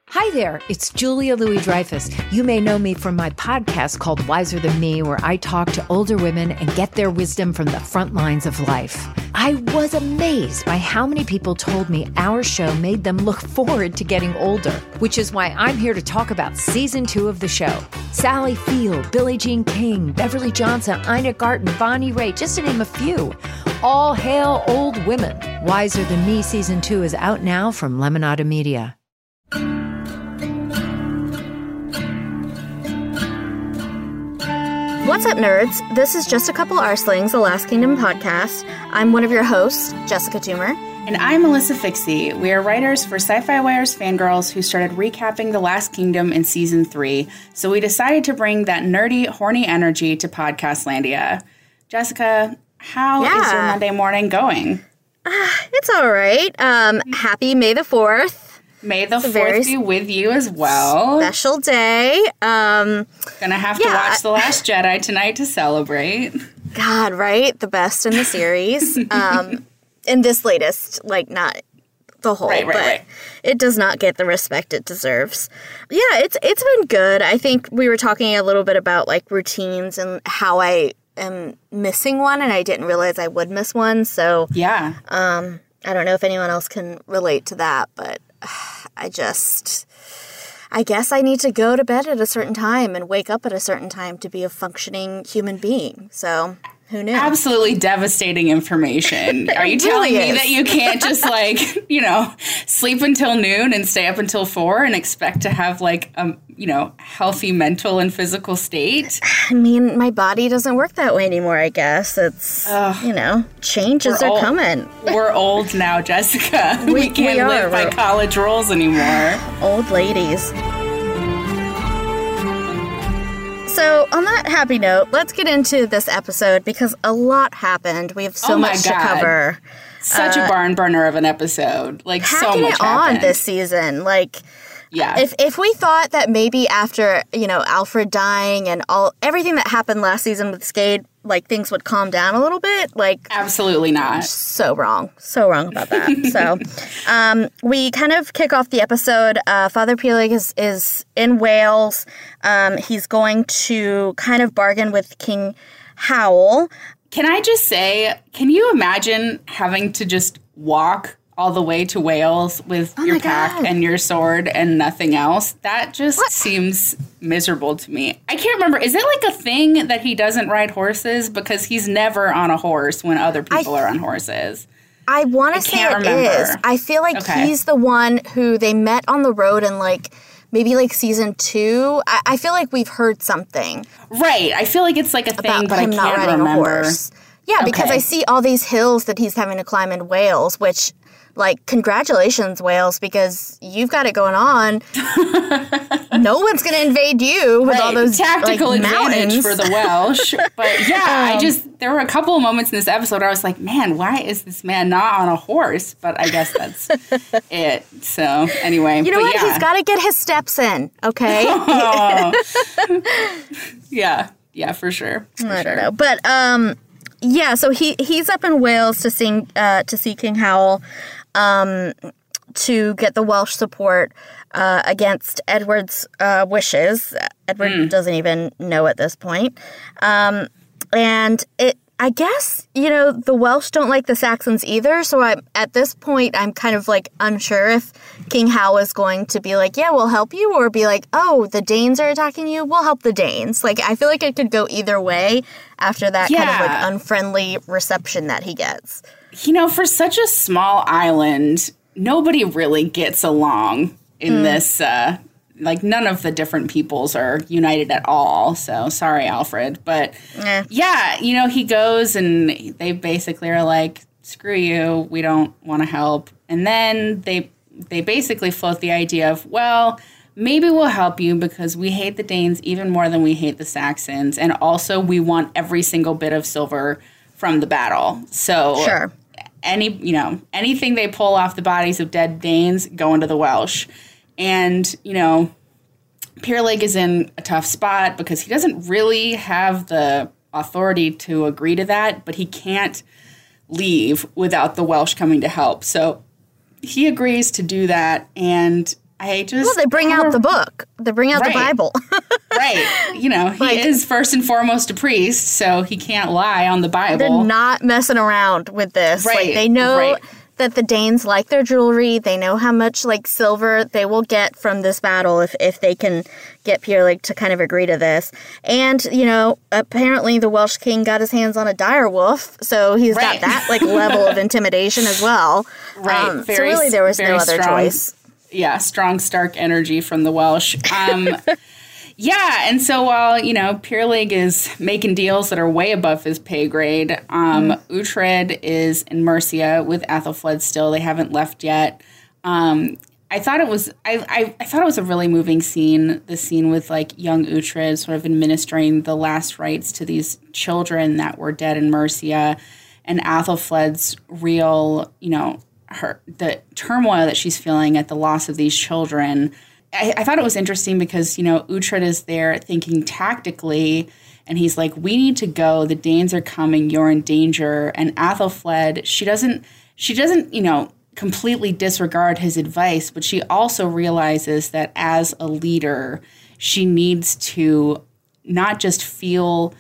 Hi there, it's Julia Louis-Dreyfus. You may know me from my podcast called Wiser Than Me, where I talk to older women and get their wisdom from the front lines of life. I was amazed by how many people told me our show made them look forward to getting older, which is why I'm here to talk about season 2 of the show. Sally Field, Billie Jean King, Beverly Johnson, Ina Garten, Bonnie Raitt, just to name a few. All hail old women. Wiser Than Me season 2 is out now from Lemonada Media. What's up, nerds? This is Just a Couple Arslings, the Last Kingdom podcast. I'm one of your hosts, Jessica Toomer. And I'm Melissa Fixie. We are writers for Sci-Fi Wire's Fangirls who started recapping The Last Kingdom in Season 3, so we decided to bring that nerdy, horny energy to Podcastlandia. Jessica, how is your Monday morning going? It's all right. Happy May the 4th. May the 4th be with you as well. Special day. Gonna have to watch The Last Jedi tonight to celebrate. God, right? The best in the series. In this latest, like, not the whole, but it does not get the respect it deserves. Yeah, it's been good. I think we were talking a little bit about, like, routines and how I am missing one, and I didn't realize I would miss one, so... Yeah. I don't know if anyone else can relate to that, but... I guess I need to go to bed at a certain time and wake up at a certain time to be a functioning human being. So, who knew? Absolutely devastating information. Are you telling me that you can't just, like, sleep until noon and stay up until 4 and expect to have, like, a, healthy mental and physical state? I mean, my body doesn't work that way anymore, I guess. It's, changes are coming. We're old now, Jessica. We can't live by college rules anymore. Old ladies. So, on that happy note, let's get into this episode because a lot happened. We have so much to cover. Such a barn burner of an episode. Like, so much happened. On this season. Like, yeah. If we thought that maybe after, Alfred dying and everything that happened last season with Skade, like, things would calm down a little bit, like... Absolutely not. So wrong. So wrong about that. So, we kind of kick off the episode. Father Peleg is in Wales. He's going to kind of bargain with King Howl. Can I just say, can you imagine having to just walk all the way to Wales with your pack and your sword and nothing else? That just seems miserable to me. I can't remember. Is it like a thing that he doesn't ride horses? Because he's never on a horse when other people are on horses. I want to say it is. I feel like he's the one who they met on the road in, like, maybe like season 2. I feel like we've heard something. Right. I feel like it's like a thing, but I can't not riding remember. A horse. Yeah, because I see all these hills that he's having to climb in Wales, which... Like, congratulations, Wales, because you've got it going on. No one's going to invade you with all those tactical advantage mountains. for the Welsh. But yeah, there were a couple of moments in this episode where I was like, man, why is this man not on a horse? But I guess that's it. So anyway. You know what? Yeah. He's got to get his steps in, okay? Yeah, for sure. I don't know. But, yeah, so he's up in Wales to see King Howl. To get the Welsh support against Edward's wishes. Edward doesn't even know at this point. And I guess, the Welsh don't like the Saxons either, so at this point, I'm kind of, like, unsure if King Howl is going to be like, yeah, we'll help you, or be like, oh, the Danes are attacking you, we'll help the Danes. Like, I feel like it could go either way after that kind of, like, unfriendly reception that he gets. For such a small island, nobody really gets along in this, like, none of the different peoples are united at all. So, sorry, Alfred. But, he goes and they basically are like, screw you, we don't want to help. And then they basically float the idea of, well, maybe we'll help you because we hate the Danes even more than we hate the Saxons. And also, we want every single bit of silver from the battle. So, sure. Anything they pull off the bodies of dead Danes go into the Welsh. And, Peleg is in a tough spot because he doesn't really have the authority to agree to that, but he can't leave without the Welsh coming to help. So he agrees to do that, and Well, they bring out the book. They bring out the Bible. Right. You know, he is first and foremost a priest, so he can't lie on the Bible. They're not messing around with this. Right. Like, they know that the Danes like their jewelry. They know how much, like, silver they will get from this battle if they can get Pyrlig to kind of agree to this. And, you know, apparently the Welsh king got his hands on a dire wolf, so he's got that, like, level of intimidation as well. Right. So really there was no other choice. Yeah, strong, stark energy from the Welsh. Yeah, and so while, you know, Pyrlig is making deals that are way above his pay grade, Uhtred is in Mercia with Athelflaed still. They haven't left yet. I thought it was I thought it was a really moving scene, the scene with, like, young Uhtred sort of administering the last rites to these children that were dead in Mercia, and Athelflaed's real, you know, the turmoil that she's feeling at the loss of these children. I thought it was interesting because, you know, Uhtred is there thinking tactically, and he's like, we need to go. The Danes are coming. You're in danger. And Athelflaed, she doesn't, you know, completely disregard his advice, but she also realizes that as a leader, she needs to not just feel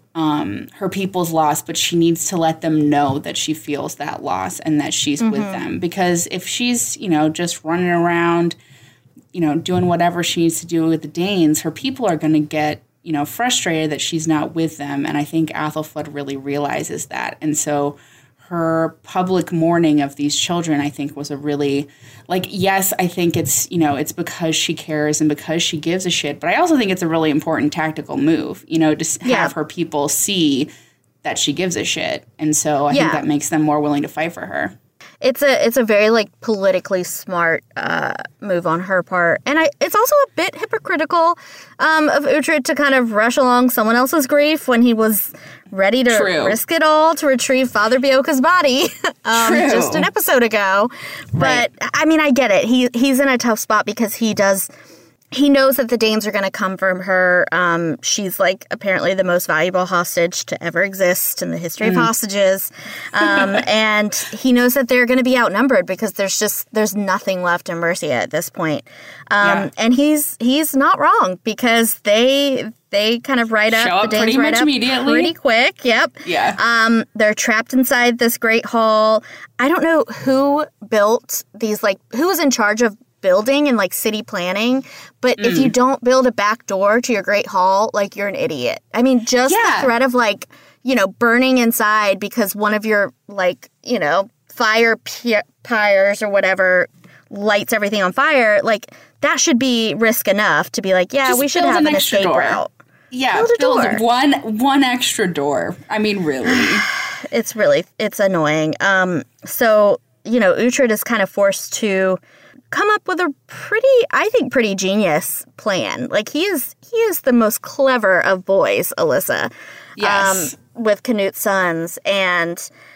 her people's loss, but she needs to let them know that she feels that loss and that she's with them. Because if she's, you know, just running around, you know, doing whatever she needs to do with the Danes, her people are going to get, you know, frustrated that she's not with them. And I think Athelflaed really realizes that. And so her public mourning of these children, I think, was a really, like, yes, I think it's, you know, it's because she cares and because she gives a shit. But I also think it's a really important tactical move, you know, to have her people see that she gives a shit. And so I think that makes them more willing to fight for her. It's a very, like, politically smart move on her part. And it's also a bit hypocritical of Uhtred to kind of rush along someone else's grief when he was ready to risk it all to retrieve Father Bioka's body just an episode ago. But, I mean, I get it. He's in a tough spot because he knows that the Danes are going to come from her. She's, like, apparently the most valuable hostage to ever exist in the history of hostages. And he knows that they're going to be outnumbered because there's nothing left in Mercia at this point. And he's not wrong because they kind of ride up. The Danes ride up immediately. Pretty quick. Yep. Yeah. They're trapped inside this great hall. I don't know who built these, like, who was in charge of building and, like, city planning, but if you don't build a back door to your great hall, like, you're an idiot. I mean, just the threat of, like, you know, burning inside because one of your, like, you know, fire pyres or whatever lights everything on fire, like, that should be risk enough to be like, yeah, we should have an escape route. Yeah, build one extra door. I mean, really. It's annoying. So, you know, Uhtred is kind of forced to come up with a pretty genius plan. Like, he is the most clever of boys, Alyssa. Yes. With Canute's sons, and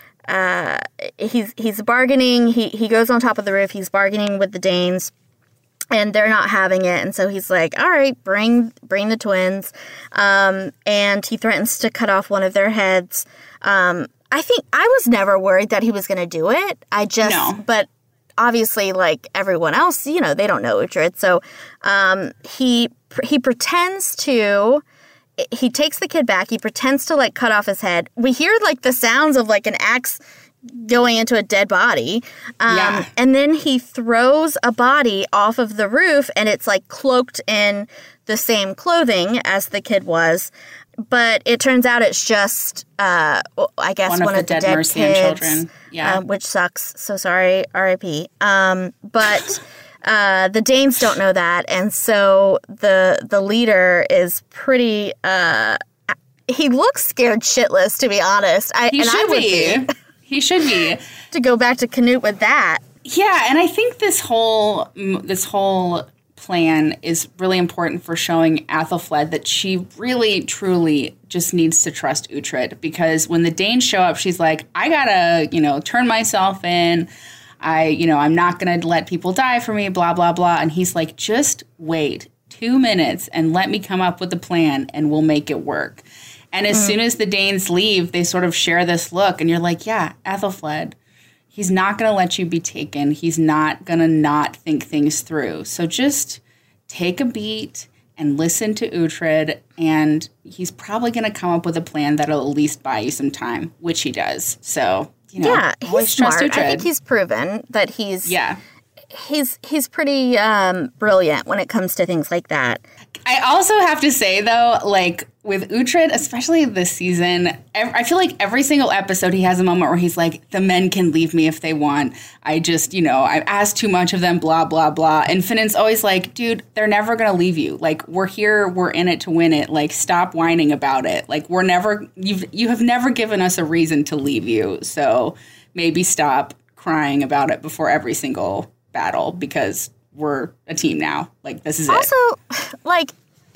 he's bargaining. He goes on top of the roof. He's bargaining with the Danes, and they're not having it. And so he's like, "All right, bring the twins," and he threatens to cut off one of their heads. I think I was never worried that he was going to do it. But obviously, like everyone else, you know, they don't know Uhtred. So he pretends to. He takes the kid back. He pretends to, like, cut off his head. We hear, like, the sounds of, like, an axe going into a dead body. And then he throws a body off of the roof, and it's, like, cloaked in the same clothing as the kid was. But it turns out it's just, I guess, one of the dead Mercian kids, children. Yeah. Which sucks. So sorry, R.I.P. But the Danes don't know that, and so the leader is pretty. He looks scared shitless, to be honest. He should be. To go back to Canute with that. Yeah, and I think this whole plan is really important for showing Athelflaed that she really, truly just needs to trust Uhtred, because when the Danes show up, she's like, I gotta, turn myself in. I'm not going to let people die for me, blah, blah, blah. And he's like, just wait 2 minutes and let me come up with a plan and we'll make it work. And as soon as the Danes leave, they sort of share this look. And you're like, yeah, Athelflaed, He's not going to let you be taken. He's not going to not think things through. So just take a beat and listen to Uhtred, and he's probably going to come up with a plan that'll at least buy you some time, which he does. So, he's smart. I think he's proven that he's pretty brilliant when it comes to things like that. I also have to say, though, like, with Uhtred, especially this season, I feel like every single episode he has a moment where he's like, the men can leave me if they want. I just, I've asked too much of them, blah, blah, blah. And Finnick's always like, dude, they're never going to leave you. Like, we're here, we're in it to win it. Like, stop whining about it. Like, you have never given us a reason to leave you. So maybe stop crying about it before every single battle, because we're a team now. Like, this is also, like,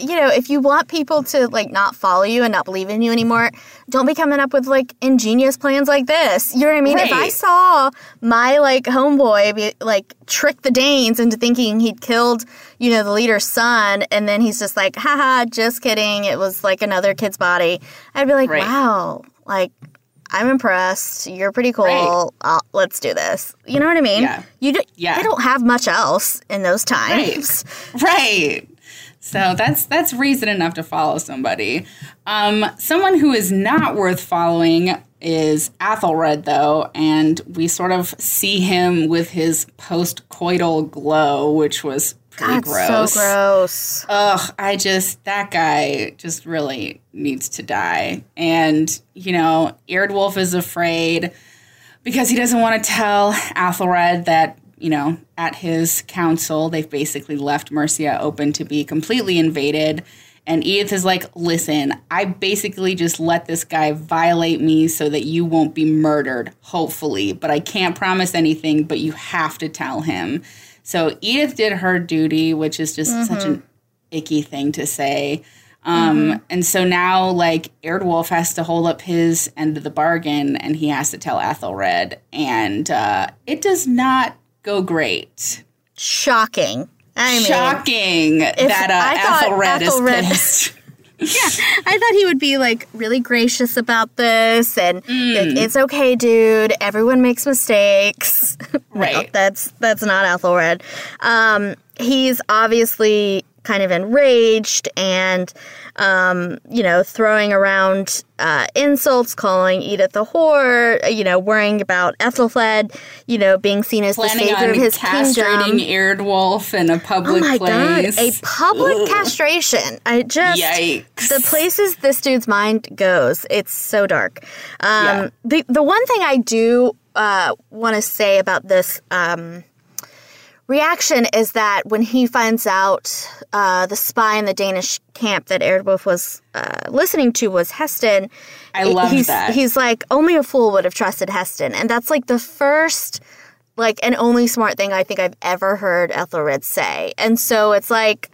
if you want people to, like, not follow you and not believe in you anymore, don't be coming up with, like, ingenious plans like this. You know what I mean? Right. If I saw my, like, homeboy trick the Danes into thinking he'd killed, the leader's son, and then he's just like, haha, just kidding, it was, like, another kid's body, I'd be like, wow, like, I'm impressed. You're pretty cool. Right. Let's do this. You know what I mean? Yeah. They don't have much else in those times. Right. So that's reason enough to follow somebody. Someone who is not worth following is Athelred, though, and we sort of see him with his post-coital glow, which was pretty gross. So gross. Ugh, that guy just really needs to die. And, Eardwolf is afraid because he doesn't want to tell Athelred that, at his council, they've basically left Mercia open to be completely invaded. And Edith is like, listen, I basically just let this guy violate me so that you won't be murdered, hopefully. But I can't promise anything, but you have to tell him. So Edith did her duty, which is just such an icky thing to say. And so now, like, Eardwolf has to hold up his end of the bargain, and he has to tell Athelred. And it does not go great. Shocking. Shocking that Athelred is pissed. Yeah, I thought he would be, like, really gracious about this, and like, it's okay, dude. Everyone makes mistakes. Right. No, that's not Athelred. He's obviously kind of enraged and, throwing around insults, calling Edith a whore, worrying about Ethelfled, being seen as the savior of his kingdom. Castrating Eardwolf in a public place. God, a public castration. Yikes. The places this dude's mind goes, it's so dark. The one thing I do want to say about this reaction is that when he finds out the spy in the Danish camp that Eardwolf was listening to was Heston, I love that. He's like, only a fool would have trusted Heston. And that's like the first, like, and only smart thing I think I've ever heard Ethelred say. And so it's like,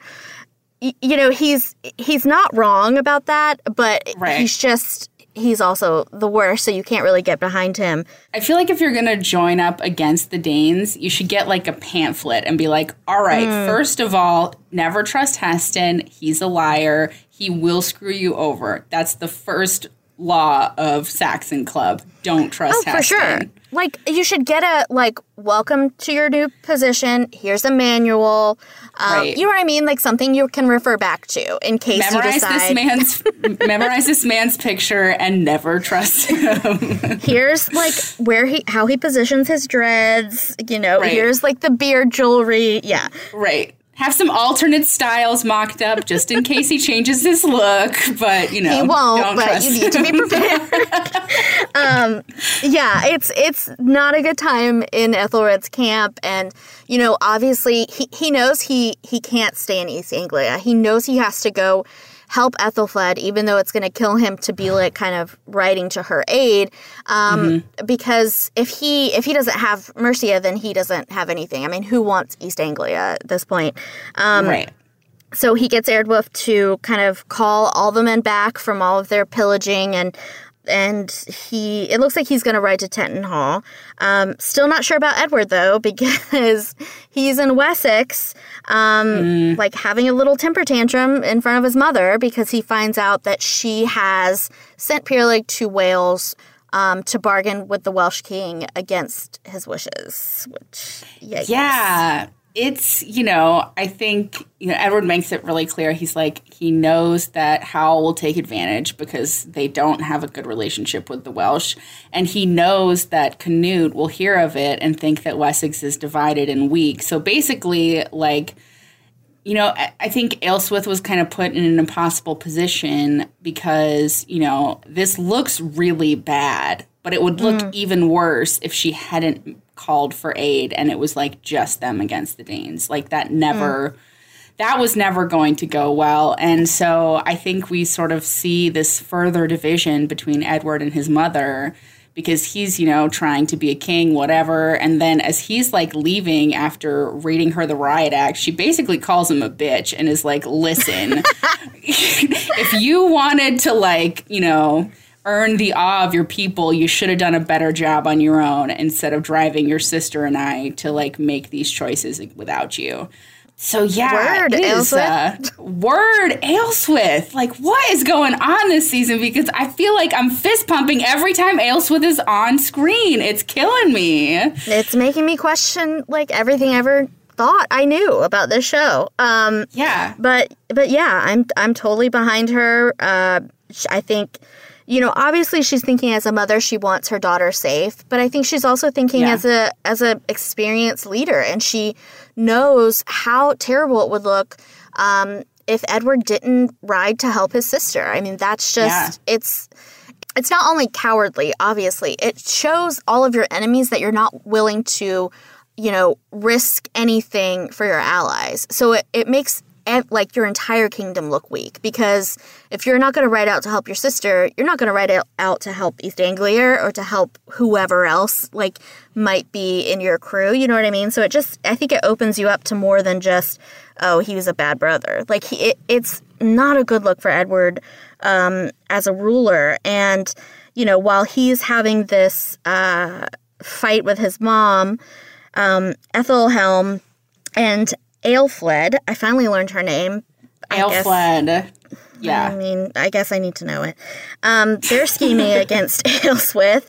he's not wrong about that, but he's also the worst, so you can't really get behind him. I feel like if you're going to join up against the Danes, you should get, like, a pamphlet and be like, all right, first of all, never trust Heston. He's a liar. He will screw you over. That's the first law of Saxon Club. Don't trust Heston. For sure. Like, you should get a, like, welcome to your new position. Here's a manual. Right. You know what I mean? Like, something you can refer back to in case you decide. Memorize this man's picture and never trust him. Here's, like, how he positions his dreads. Right. Here's, like, the beard jewelry. Yeah. Right. Have some alternate styles mocked up just in case he changes his look, but, he won't, don't but trust you need to be prepared. It's not a good time in Ethelred's camp, and, obviously he knows he can't stay in East Anglia. He knows he has to go help Ethelfled, even though it's going to kill him to be, like, kind of riding to her aid, because if he doesn't have Mercia, then he doesn't have anything. I mean, who wants East Anglia at this point? Right. So he gets Eardwolf to kind of call all the men back from all of their pillaging, and it looks like he's going to ride to Tenton Hall. Still not sure about Edward, though, because he's in Wessex, like having a little temper tantrum in front of his mother because he finds out that she has sent Peerlig to Wales to bargain with the Welsh king against his wishes, which, yikes. Yeah. It's, I think, Edward makes it really clear. He's like, he knows that Howell will take advantage because they don't have a good relationship with the Welsh. And he knows that Canute will hear of it and think that Wessex is divided and weak. So basically, like, I think Aelswith was kind of put in an impossible position because, this looks really bad, but it would look even worse if she hadn't called for aid and it was like just them against the Danes. Like that was never going to go well. And so I think we sort of see this further division between Edward and his mother because he's, trying to be a king, whatever. And then as he's like leaving after reading her the Riot Act, she basically calls him a bitch and is like, listen, if you wanted to like, earn the awe of your people, you should have done a better job on your own instead of driving your sister and I to like make these choices without you. So yeah, word Aelswith. Word Aelswith. Like what is going on this season? Because I feel like I'm fist pumping every time Aelswith is on screen. It's killing me. It's making me question like everything I ever thought I knew about this show. Yeah. But yeah, I'm totally behind her. I think, obviously she's thinking as a mother, she wants her daughter safe, but I think she's also thinking as a experienced leader, and she knows how terrible it would look if Edward didn't ride to help his sister. I mean, that's just it's not only cowardly, obviously. It shows all of your enemies that you're not willing to, risk anything for your allies. So it makes like your entire kingdom look weak, because if you're not going to ride out to help your sister, you're not going to ride out to help East Anglia or to help whoever else like might be in your crew. You know what I mean? So I think it opens you up to more than just, oh, he was a bad brother. Like it's not a good look for Edward as a ruler. And, while he's having this fight with his mom, Ethelhelm and Aelfled, I finally learned her name. Aelfled. Yeah. I mean, I guess I need to know it. They're scheming against Aelswith.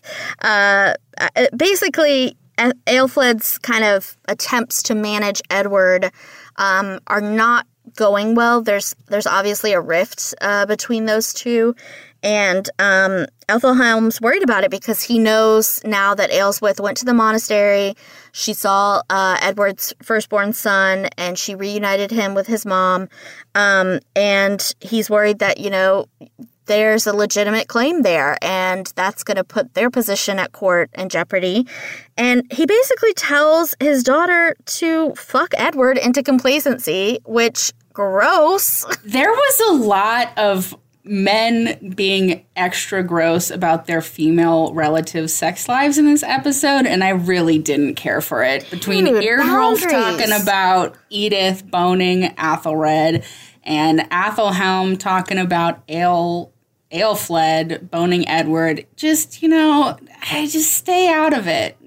Basically, Aelfled's kind of attempts to manage Edward are not going well. There's obviously a rift between those two. And Ethelhelm's worried about it because he knows now that Aelswith went to the monastery. She saw Edward's firstborn son, and she reunited him with his mom. And he's worried that, there's a legitimate claim there, and that's going to put their position at court in jeopardy. And he basically tells his daughter to fuck Edward into complacency, which, gross. There was a lot of men being extra gross about their female relatives' sex lives in this episode, and I really didn't care for it. Between Eardwulf talking about Edith boning Athelred and Athelhelm talking about Aelfled boning Edward, just, I just stay out of it.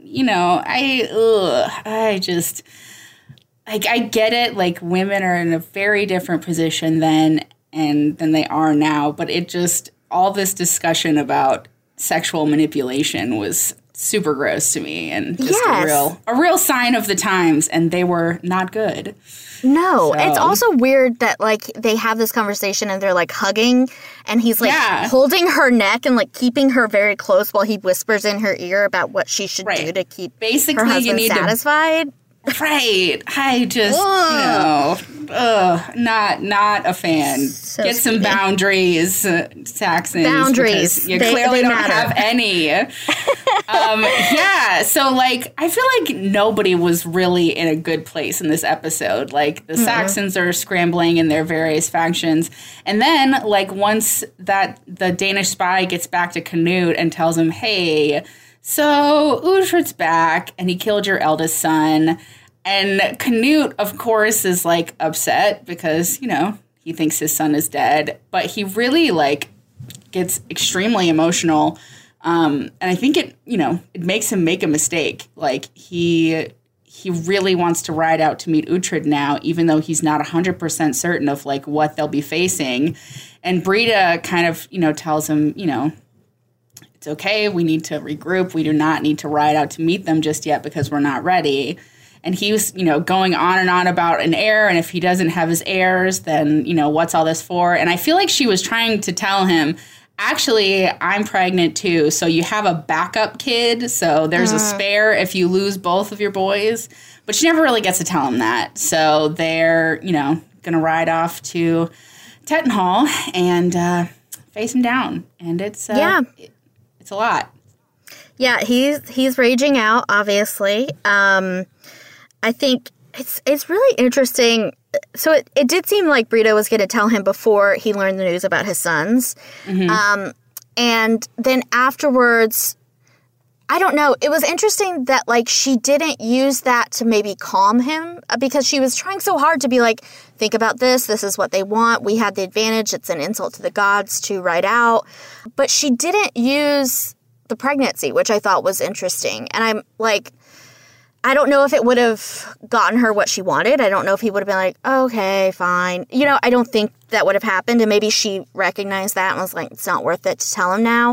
I get it, like, women are in a very different position than they are now, but it just, all this discussion about sexual manipulation was super gross to me, and just a real sign of the times, and they were not good. No, it's also weird that, like, they have this conversation and they're, like, hugging, and he's, like, holding her neck and, like, keeping her very close while he whispers in her ear about what she should do to keep her husband satisfied. Right. I just, not a fan. So Get some boundaries, Saxons. Boundaries. You clearly don't have any. So, like, I feel like nobody was really in a good place in this episode. Like, the Saxons are scrambling in their various factions. And then, like, once that the Danish spy gets back to Canute and tells him, hey, so Uhtred's back and he killed your eldest son. And Canute, of course, is, like, upset because, he thinks his son is dead. But he really, like, gets extremely emotional. And I think it makes him make a mistake. Like, he really wants to ride out to meet Uhtred now, even though he's not 100% certain of, like, what they'll be facing. And Brida kind of, tells him, it's okay. We need to regroup. We do not need to ride out to meet them just yet because we're not ready. And he was, going on and on about an heir. And if he doesn't have his heirs, then, what's all this for? And I feel like she was trying to tell him, actually, I'm pregnant too. So you have a backup kid. So there's a spare if you lose both of your boys. But she never really gets to tell him that. So they're, going to ride off to Tettenhall and face him down. And it's a lot. Yeah, he's raging out, obviously. I think it's really interesting. So it did seem like Brito was going to tell him before he learned the news about his sons. Mm-hmm. And then afterwards, I don't know. It was interesting that, she didn't use that to maybe calm him because she was trying so hard to be like, think about this. This is what they want. We had the advantage. It's an insult to the gods to ride out. But she didn't use the pregnancy, which I thought was interesting. And I'm like, I don't know if it would have gotten her what she wanted. I don't know if he would have been like, okay, fine. I don't think that would have happened. And maybe she recognized that and was like, it's not worth it to tell him now.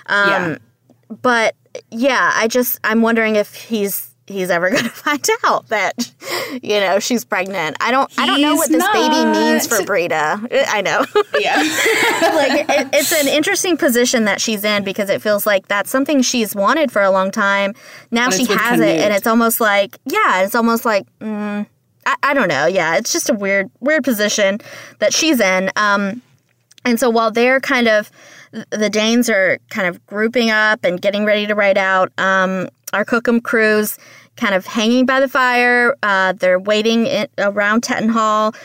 But yeah, I'm wondering if he's ever going to find out that, she's pregnant. I don't know what this baby means for Brita. I know. Yeah. It's an interesting position that she's in because it feels like that's something she's wanted for a long time. Now she has it, and it's almost like, I don't know. Yeah, it's just a weird position that she's in. And so while they're the Danes are kind of grouping up and getting ready to ride out, our Cookham crew's kind of hanging by the fire. They're waiting around Tettenhall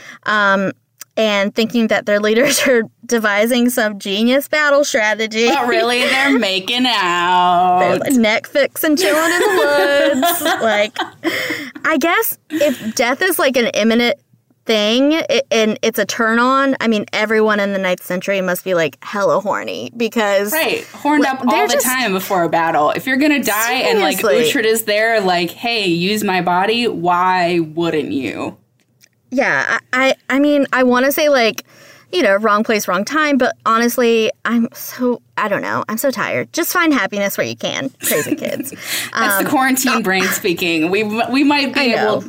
and thinking that their leaders are devising some genius battle strategy. But really, they're making out. They're neck fixing, chilling in the woods. I guess if death is an imminent thing and it's a turn on, I mean, everyone in the 9th century must be hella horny because horned up all the time before a battle. If you're gonna die and Uhtred is there hey, use my body, why wouldn't you? Yeah, I mean, I want to say wrong place, wrong time, but honestly, I don't know. I'm so tired. Just find happiness where you can. Crazy kids. That's the quarantine brain speaking. We might be able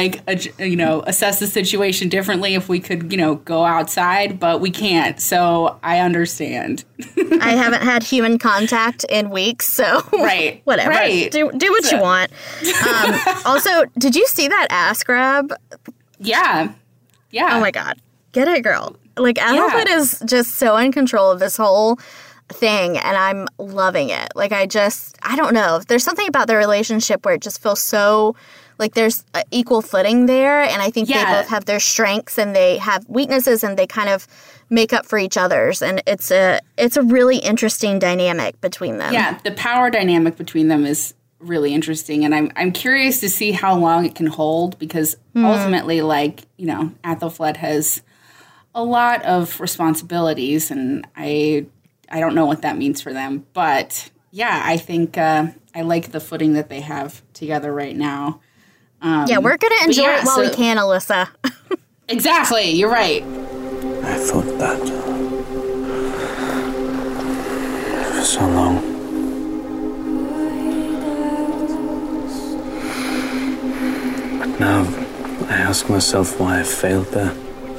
to assess the situation differently if we could, go outside, but we can't. So I understand. I haven't had human contact in weeks, so whatever. Right. Do what you want. Also, did you see that ass grab? Yeah. Oh my God. Get it, girl. Ethelflaed is just so in control of this whole thing, and I'm loving it. I don't know. There's something about their relationship where it just feels so there's equal footing there, and I think they both have their strengths and they have weaknesses, and they kind of make up for each other's, and it's a really interesting dynamic between them. Yeah, the power dynamic between them is really interesting, and I'm curious to see how long it can hold because ultimately, Athelflaed has a lot of responsibilities, and I don't know what that means for them. But, yeah, I think I like the footing that they have together right now. We're going to enjoy it while we can, Alyssa. Exactly. You're right. I thought that for so long. But now I ask myself why I failed there.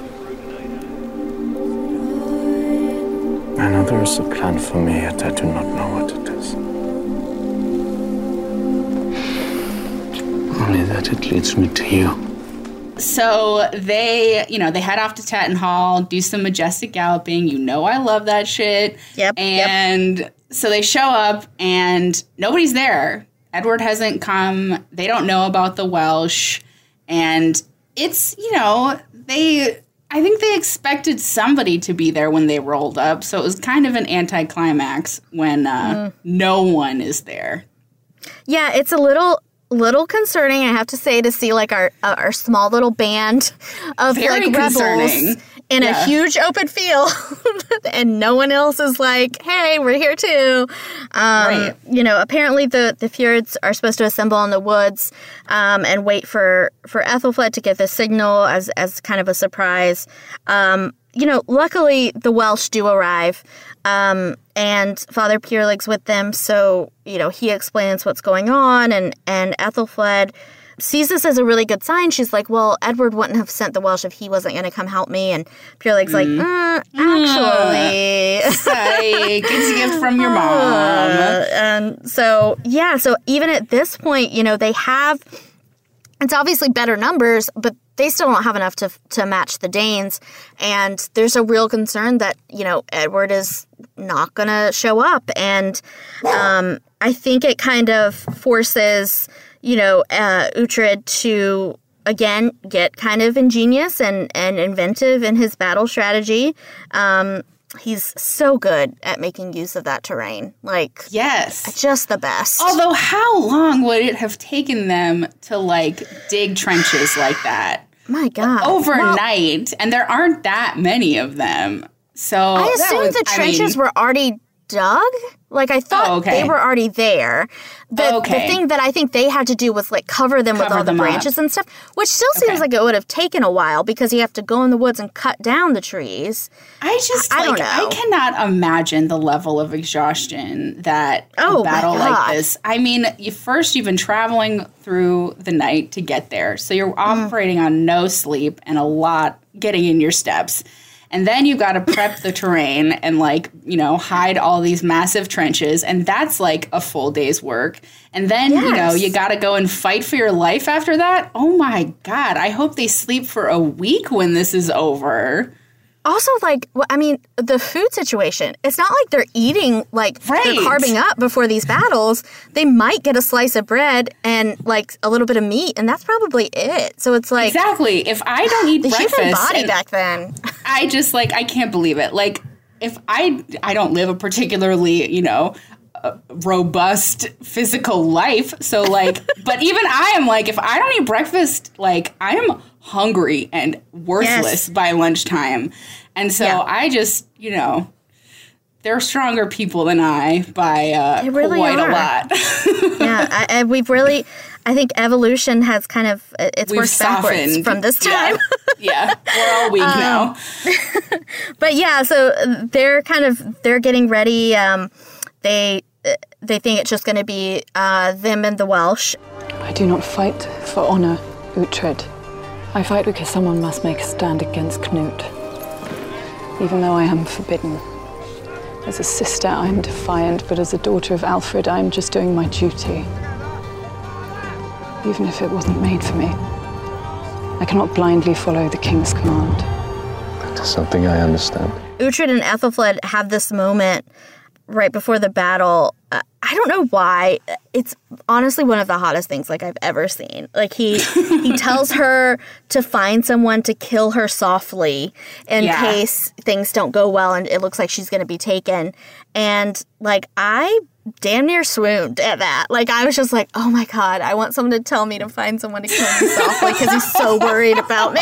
I know there is a plan for me, yet I do not know what it is. Only that it leads me to you. So they head off to Tettenhall, do some majestic galloping. I love that shit. Yep. And so they show up, and nobody's there. Edward hasn't come. They don't know about the Welsh. And it's, I think they expected somebody to be there when they rolled up, so it was kind of an anticlimax when no one is there. Yeah, it's a little concerning, I have to say, to see our small little band of rebels in a huge open field, and no one else is hey, we're here too. Apparently the Fjords are supposed to assemble in the woods and wait for Ethelflaed to get the signal as kind of a surprise. luckily the Welsh do arrive, and Father Purlig's with them, so, he explains what's going on, and Ethelfled sees this as a really good sign. She's like, well, Edward wouldn't have sent the Welsh if he wasn't going to come help me, and Purlig's like, actually. Psych, it's a gift from your mom. And so even at this point, they have, it's obviously better numbers, but they still don't have enough to match the Danes. And there's a real concern that, Edward is not going to show up. And I think it kind of forces, Uhtred to, again, get kind of ingenious and inventive in his battle strategy. He's so good at making use of that terrain. Yes. Just the best. Although, how long would it have taken them to, dig trenches like that? My God. Overnight. And there aren't that many of them. So I assumed the trenches were already dug. I thought they were already there. The thing that I think they had to do was cover them with all the branches and stuff, which still seems like it would have taken a while because you have to go in the woods and cut down the trees. I don't know. I cannot imagine the level of exhaustion that a battle like this. I mean, you've been traveling through the night to get there, so you're operating on no sleep and a lot getting in your steps. And then you got to prep the terrain and, hide all these massive trenches. And that's, a full day's work. And then, you got to go and fight for your life after that. Oh, my God. I hope they sleep for a week when this is over. Also, the food situation, it's not like they're eating, they're carving up before these battles. They might get a slice of bread and, a little bit of meat, and that's probably it. So it's Exactly. If I don't eat breakfast... The human body back then. I just, I can't believe it. If I don't live a particularly, robust physical life, so, but even I am, if I don't eat breakfast, I am hungry and worthless by lunchtime. And so I just, they're stronger people than I by really quite are. a lot. I think evolution has kind of, we've worked backwards from this time. Yeah, we're all weak now. But so they're getting ready. They think it's just going to be them and the Welsh. I do not fight for honor, Uhtred. I fight because someone must make a stand against Canute. Even though I am forbidden. As a sister, I am defiant, but as a daughter of Alfred, I am just doing my duty. Even if it wasn't made for me. I cannot blindly follow the king's command. That is something I understand. Uhtred and Ethelfled have this moment right before the battle. I don't know why. It's honestly one of the hottest things I've ever seen. He tells her to find someone to kill her softly in case things don't go well and it looks like she's going to be taken. And I damn near swooned at that. I was just oh my God, I want someone to tell me to find someone to kill me softly because he's so worried about me.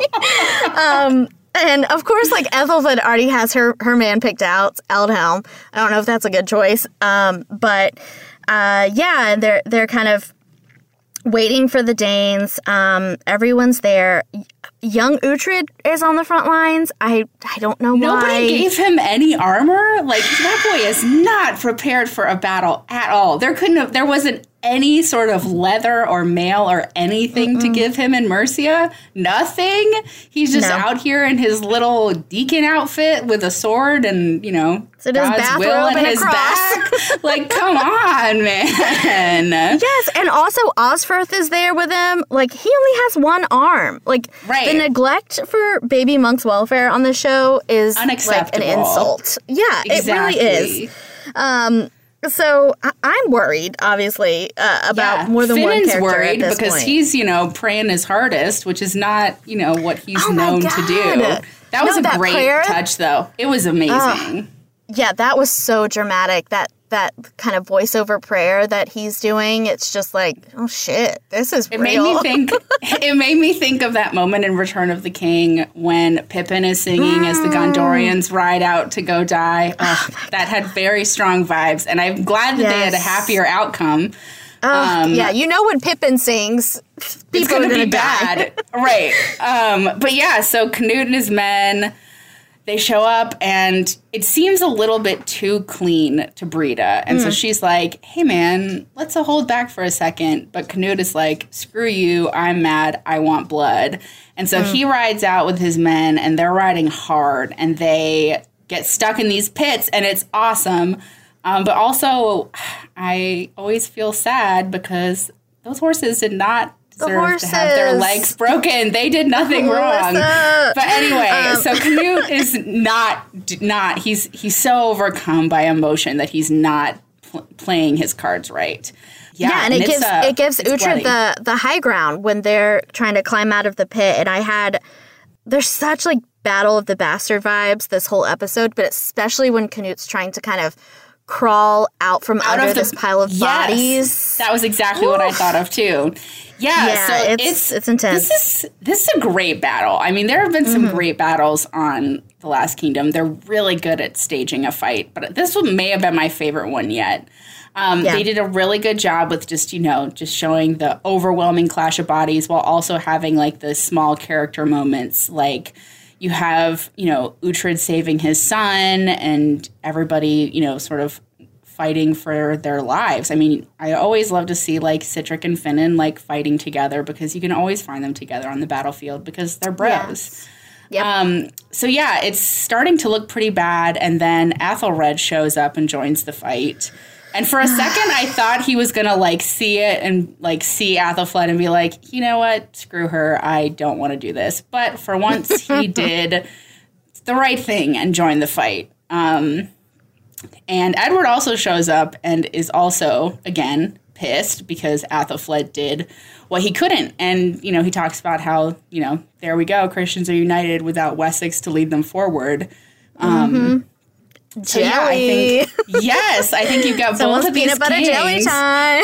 And of course, Ethelfled already has her man picked out, Ealdhelm. I don't know if that's a good choice. But they're kind of waiting for the Danes. Everyone's there. Young Uhtred is on the front lines. I don't know why. Nobody gave him any armor. That boy is not prepared for a battle at all. There wasn't any sort of leather or mail or anything to give him in Mercia. Nothing. He's just out here in his little deacon outfit with a sword and, God's will in his back. Come on, man. Yes, and also Osferth is there with him. He only has one arm. The neglect for baby Monk's welfare on the show is unacceptable. An insult. Yeah, exactly. It really is. So I'm worried, obviously, about more than one character. Finn's worried at this because point. he's, praying his hardest, which is not, what he's known to do. That was a great touch, though. It was amazing. Yeah, that was so dramatic. That kind of voiceover prayer that he's doing. It's just oh shit, this is real. It made me think of that moment in Return of the King when Pippin is singing as the Gondorians ride out to go die. That had very strong vibes, and I'm glad that they had a happier outcome. When Pippin sings, it's going to be bad. Right. So Canute and his men they show up, and it seems a little bit too clean to Brita. And so she's like, hey, man, let's hold back for a second. But Canute is like, screw you. I'm mad. I want blood. And so he rides out with his men, and they're riding hard, and they get stuck in these pits, and it's awesome. But also, I always feel sad because those horses did not deserve to have their legs broken. They did nothing wrong. But anyway, so Canute is not he's so overcome by emotion that he's not playing his cards right. Yeah, and it gives Uhtred the high ground when they're trying to climb out of the pit. And there's such like Battle of the Bastard vibes this whole episode, but especially when Canute's trying to kind of crawl out from under this pile of bodies. That was exactly what I thought of too. Yeah, so it's intense. This is a great battle. I mean, there have been some great battles on The Last Kingdom. They're really good at staging a fight, but this one may have been my favorite one yet. They did a really good job with just showing the overwhelming clash of bodies while also having like the small character moments. Like you have, Uhtred saving his son and everybody, sort of fighting for their lives. I mean, I always love to see like Sihtric and Finan like fighting together because you can always find them together on the battlefield because they're bros. Yes. Yep. So yeah, it's starting to look pretty bad. And then Athelred shows up and joins the fight. And for a second, I thought he was going to, like, see it and, like, see Athelflaed and be like, you know what? Screw her. I don't want to do this. But for once, he did the right thing and joined the fight. And Edward also shows up and is also, again, pissed because Athelflaed did what he couldn't. And, he talks about how, there we go. Christians are united without Wessex to lead them forward. Jelly. Yeah, I think you've got both of these peanut butter kings. Jelly time.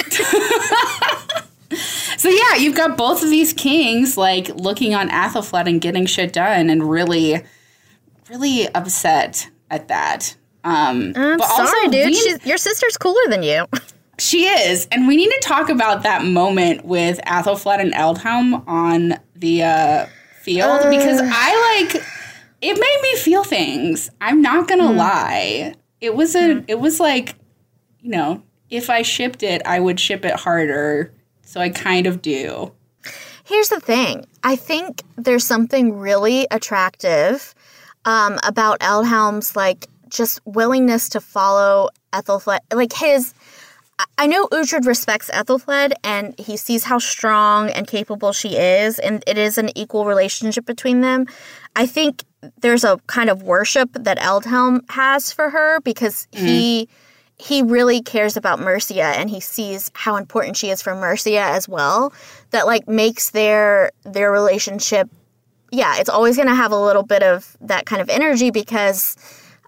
So yeah, you've got both of these kings like looking on Athelflaed and getting shit done and really, really upset at that. I'm sorry, dude. Your sister's cooler than you. She is, and we need to talk about that moment with Athelflaed and Ealdhelm on the field because it made me feel things. I'm not gonna lie. It was like, if I shipped it, I would ship it harder. So I kind of do. Here's the thing. I think there's something really attractive about Ealdhelm's like just willingness to follow Athelflaed. Like I know Uhtred respects Athelflaed and he sees how strong and capable she is, and it is an equal relationship between them. I think there's a kind of worship that Ealdhelm has for her because he really cares about Mercia and he sees how important she is for Mercia as well. That like makes their relationship, it's always going to have a little bit of that kind of energy because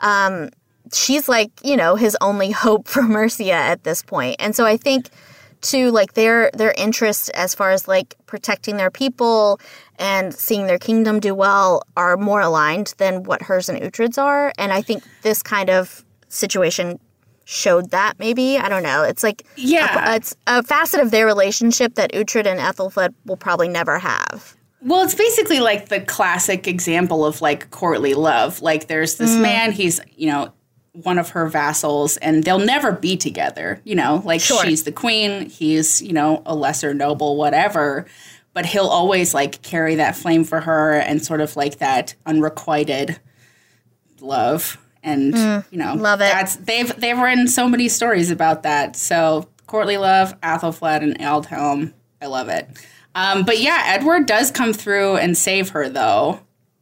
she's like, his only hope for Mercia at this point. And so I think too, like their interests as far as like protecting their people and seeing their kingdom do well are more aligned than what hers and Uhtred's are. And I think this kind of situation showed that maybe. I don't know. It's like it's a facet of their relationship that Uhtred and Athelflaed will probably never have. Well, it's basically like the classic example of like courtly love. Like there's this man, he's, one of her vassals, and they'll never be together, she's the queen, he's, a lesser noble, whatever, but he'll always like carry that flame for her and sort of like that unrequited love. And, love it. They've written so many stories about that. So courtly love, Athelflaed and Ealdhelm. I love it. But yeah, Edward does come through and save her though,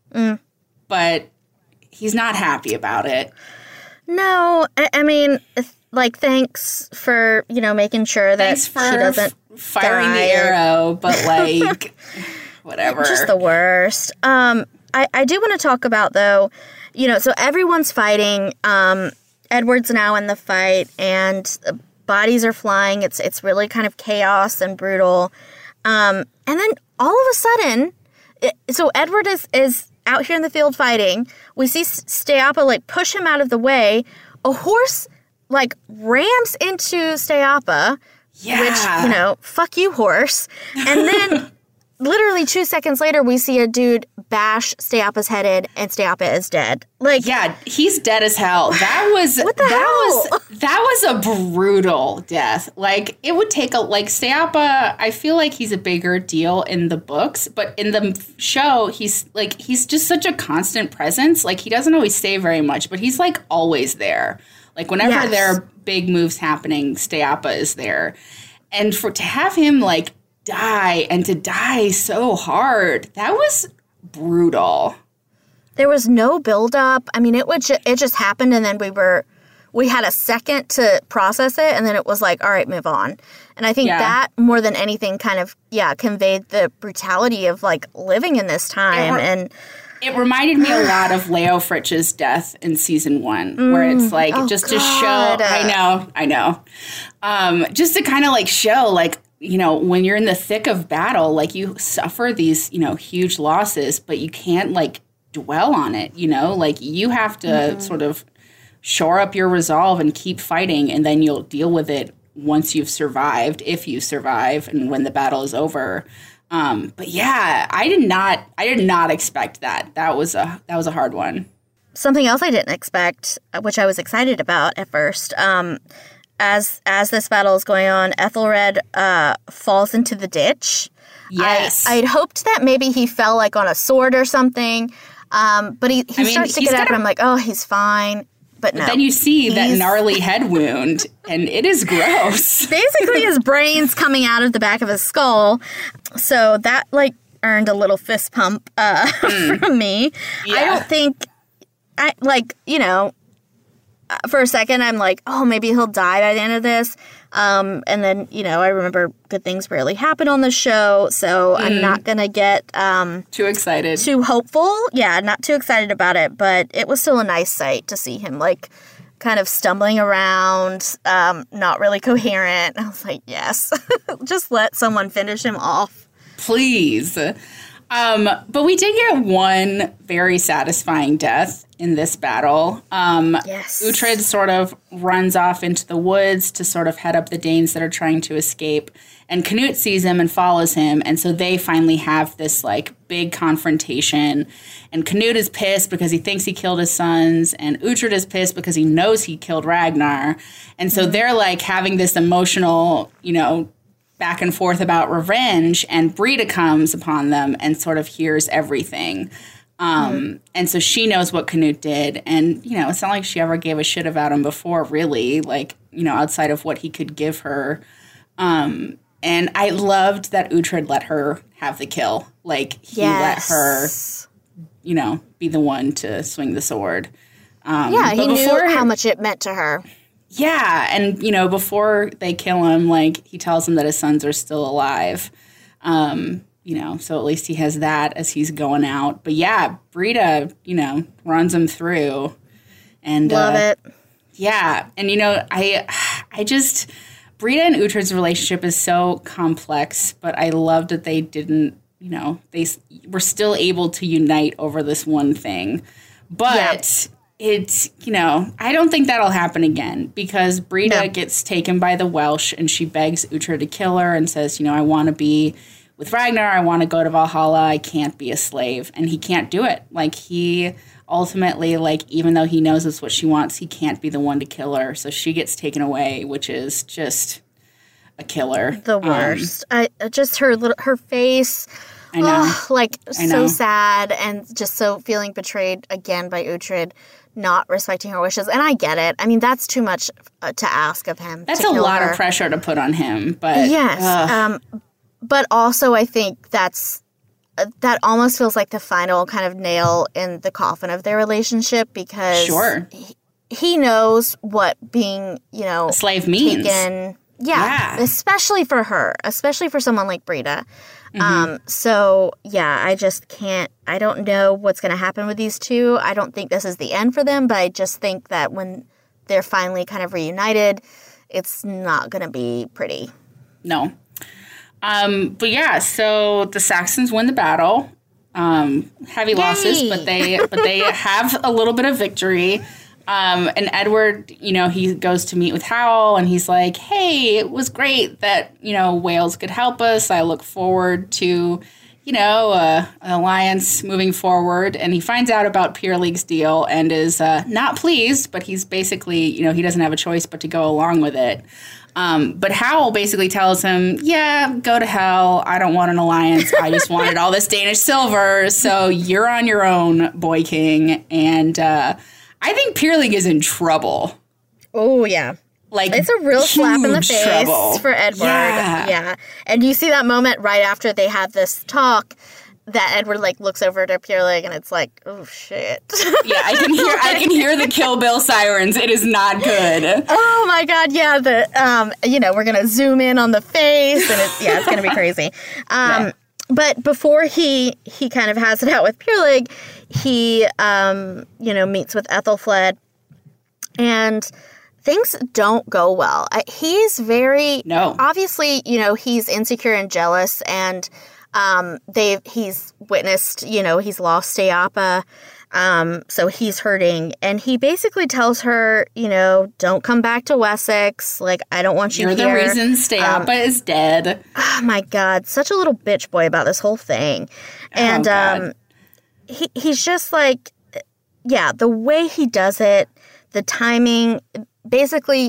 but he's not happy about it. No, I mean, like, thanks for, making sure that she doesn't firing the arrow, but, like, whatever. Just the worst. I do want to talk about, though, so everyone's fighting. Edward's now in the fight, and bodies are flying. It's really kind of chaos and brutal. And then all of a sudden, so Edward is out here in the field fighting. We see Steapa, like, push him out of the way. A horse, like, rams into Steapa, which, fuck you, horse. And then literally 2 seconds later, we see a dude bash Steapa's head in, and Steapa is dead. Like, yeah, he's dead as hell. That was a brutal death. Like, it would take Steapa. I feel like he's a bigger deal in the books, but in the show, he's just such a constant presence. Like, he doesn't always say very much, but he's like always there. Like, whenever there are big moves happening, Steapa is there, and to have him like die, and to die so hard, that was brutal. There was no buildup. I mean, it just happened, and then we had a second to process it, and then it was like, all right, move on. And I think that more than anything kind of conveyed the brutality of like living in this time. And it reminded me a lot of Leo Fritch's death in season 1, where it's like to show. I know. Just to kind of like show like, you know, when you're in the thick of battle, like you suffer these, you know, huge losses, but you can't like dwell on it, you know, like you have to sort of shore up your resolve and keep fighting, and then you'll deal with it once you've survived, if you survive, and when the battle is over. But yeah, I did not expect that. That was a hard one. Something else I didn't expect, which I was excited about at first, as this battle is going on, Ethelred falls into the ditch. Yes. I'd hoped that maybe he fell like on a sword or something, but he starts to get up, and I'm like, oh, he's fine. But no. Then you see that gnarly head wound, and it is gross. Basically, his brain's coming out of the back of his skull. So that, like, earned a little fist pump from me. Yeah. I don't think, for a second, I'm like, oh, maybe he'll die by the end of this. And then, you know, I remember good things rarely happen on the show, so I'm not going to get too excited. Too hopeful. Yeah, not too excited about it, but it was still a nice sight to see him, like, kind of stumbling around, not really coherent. I was like, yes, just let someone finish him off. Please. But we did get one very satisfying death in this battle. Yes. Uhtred sort of runs off into the woods to sort of head up the Danes that are trying to escape. And Canute sees him and follows him. And so they finally have this like big confrontation. And Canute is pissed because he thinks he killed his sons. And Uhtred is pissed because he knows he killed Ragnar. And so they're like having this emotional, you know, back and forth about revenge, and Brida comes upon them and sort of hears everything. And so she knows what Canute did. And, you know, it's not like she ever gave a shit about him before, really, like, you know, outside of what he could give her. And I loved that Uhtred let her have the kill. Like, he let her, you know, be the one to swing the sword. He knew how much it meant to her. Yeah, and, you know, before they kill him, like, he tells them that his sons are still alive. You know, so at least he has that as he's going out. But, yeah, Brida, you know, runs him through. And love it. Yeah, and, you know, I just, Brida and Uhtred's relationship is so complex, but I love that they didn't, you know, they were still able to unite over this one thing. But... It's, you know, I don't think that'll happen again, because Brida gets taken by the Welsh and she begs Uhtred to kill her and says, you know, I want to be with Ragnar. I want to go to Valhalla. I can't be a slave. And he can't do it. Like, he ultimately, like, even though he knows it's what she wants, he can't be the one to kill her. So she gets taken away, which is just a killer. The worst. Just her face. I know. So sad, and just so feeling betrayed again by Uhtred, not respecting her wishes. And I get it. I mean, that's too much to ask of him. That's a lot of pressure to put on him. But yes. But also, I think that almost feels like the final kind of nail in the coffin of their relationship, because he knows what being, you know, a slave means. Taken, especially for her, especially for someone like Brida. So, yeah, I just can't, I don't know what's going to happen with these two. I don't think this is the end for them, but I just think that when they're finally kind of reunited, it's not going to be pretty. No. But yeah, so the Saxons win the battle. Heavy losses, but they have a little bit of victory. And Edward, you know, he goes to meet with Howell, and he's like, hey, it was great that, you know, Wales could help us. I look forward to, an alliance moving forward, and he finds out about Pure League's deal and is not pleased, but he's basically, he doesn't have a choice but to go along with it. But Howl basically tells him, yeah, go to hell. I don't want an alliance. I just wanted all this Danish silver. So you're on your own, Boy King. And I think Pure League is in trouble. Oh, yeah. Like, it's a real slap in the face trouble for Edward. Yeah. And you see that moment right after they have this talk that Edward looks over to Pure League and it's like, oh shit. Yeah, I can hear the Kill Bill sirens. It is not good. Oh my god, yeah. We're gonna zoom in on the face and it's gonna be crazy. But before he kind of has it out with Pure League, he meets with Ethelfled, and things don't go well. He's very obviously, he's insecure and jealous, and he's witnessed, he's lost Steapa, so he's hurting, and he basically tells her, don't come back to Wessex. I don't want you here. You're the reason Steapa is dead. Oh my god, such a little bitch boy about this whole thing, and he's just the way he does it, the timing. Basically,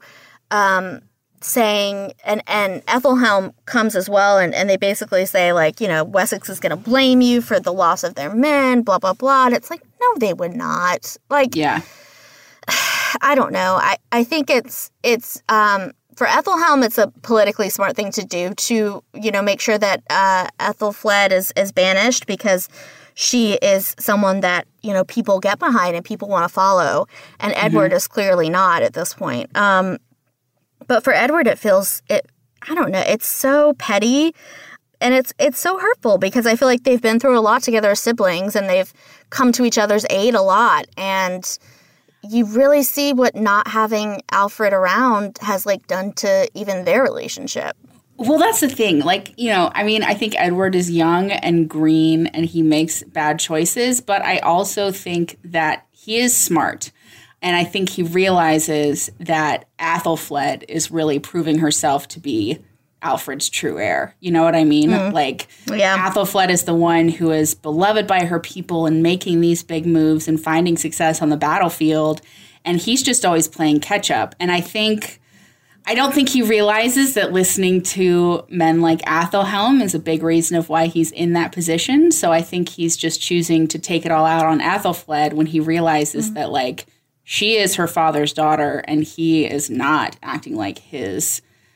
saying, and Ethelhelm comes as well, and they basically say, Wessex is going to blame you for the loss of their men, blah, blah, blah. And it's no, they would not. I don't know. I think it's for Ethelhelm, it's a politically smart thing to do to, make sure that Ethelfled is banished, because she is someone that, people get behind and people want to follow. And Edward is clearly not at this point. But for Edward, I don't know, it's so petty, and it's so hurtful, because I feel like they've been through a lot together as siblings, and they've come to each other's aid a lot. And you really see what not having Alfred around has done to even their relationship. Well, that's the thing. I think Edward is young and green and he makes bad choices, but I also think that he is smart. And I think he realizes that Athelflaed is really proving herself to be Alfred's true heir. You know what I mean? Athelflaed is the one who is beloved by her people and making these big moves and finding success on the battlefield. And he's just always playing catch up. And I don't think he realizes that listening to men like Athelhelm is a big reason of why he's in that position. So I think he's just choosing to take it all out on Athelflaed when he realizes that, she is her father's daughter and he is not acting like his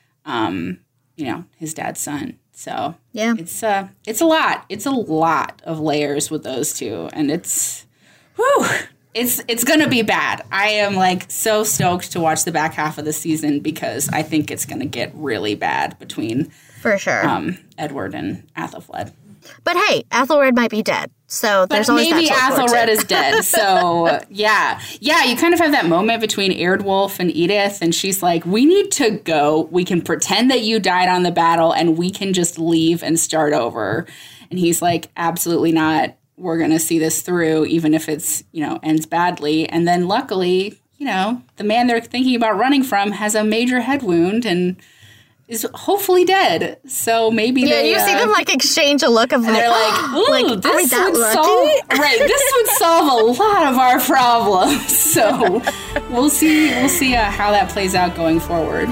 dad's son. So yeah, it's a lot. It's a lot of layers with those two, and it's going to be bad. I am so stoked to watch the back half of the season, because I think it's going to get really bad between for sure Edward and Athelflaed. But hey, Athelred might be dead, so there's always that. Maybe Athelred is dead. So yeah, you kind of have that moment between Eardwulf and Edith, and she's like, "We need to go. We can pretend that you died on the battle, and we can just leave and start over." And he's like, "Absolutely not. We're going to see this through, even if it's ends badly." And then luckily, the man they're thinking about running from has a major head wound and is hopefully dead. So maybe you see them exchange a look of they're ooh, this would solve a lot of our problems. So we'll see how that plays out going forward.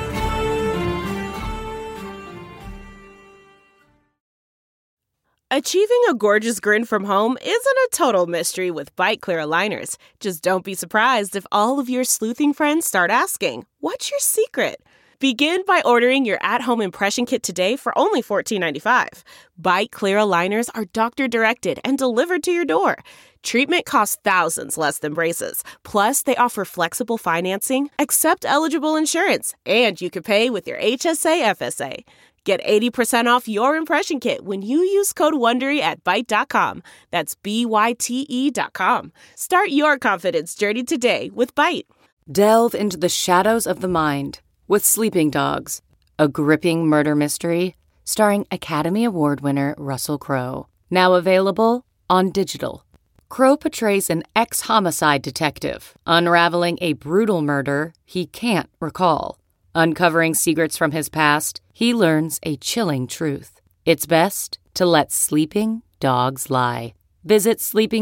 Achieving a gorgeous grin from home isn't a total mystery with Byte Clear aligners. Just don't be surprised if all of your sleuthing friends start asking, "What's your secret?" Begin by ordering your at-home impression kit today for only $14.95. Byte Clear aligners are doctor-directed and delivered to your door. Treatment costs thousands less than braces. Plus, they offer flexible financing, accept eligible insurance, and you can pay with your HSA FSA. Get 80% off your impression kit when you use code WONDERY at Byte.com. That's BYTE.com. Start your confidence journey today with Byte. Delve into the shadows of the mind with Sleeping Dogs, a gripping murder mystery starring Academy Award winner Russell Crowe. Now available on digital. Crowe portrays an ex-homicide detective unraveling a brutal murder he can't recall. Uncovering secrets from his past, he learns a chilling truth. It's best to let sleeping dogs lie. Visit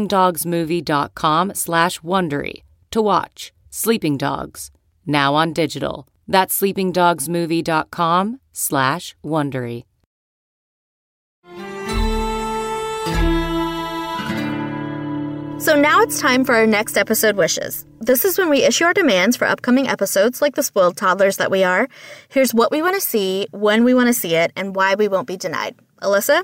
sleepingdogsmovie.com/Wondery to watch Sleeping Dogs, now on digital. That's sleepingdogsmovie.com/Wondery. So now it's time for our next episode wishes. This is when we issue our demands for upcoming episodes like the spoiled toddlers that we are. Here's what we want to see, when we want to see it, and why we won't be denied. Alyssa?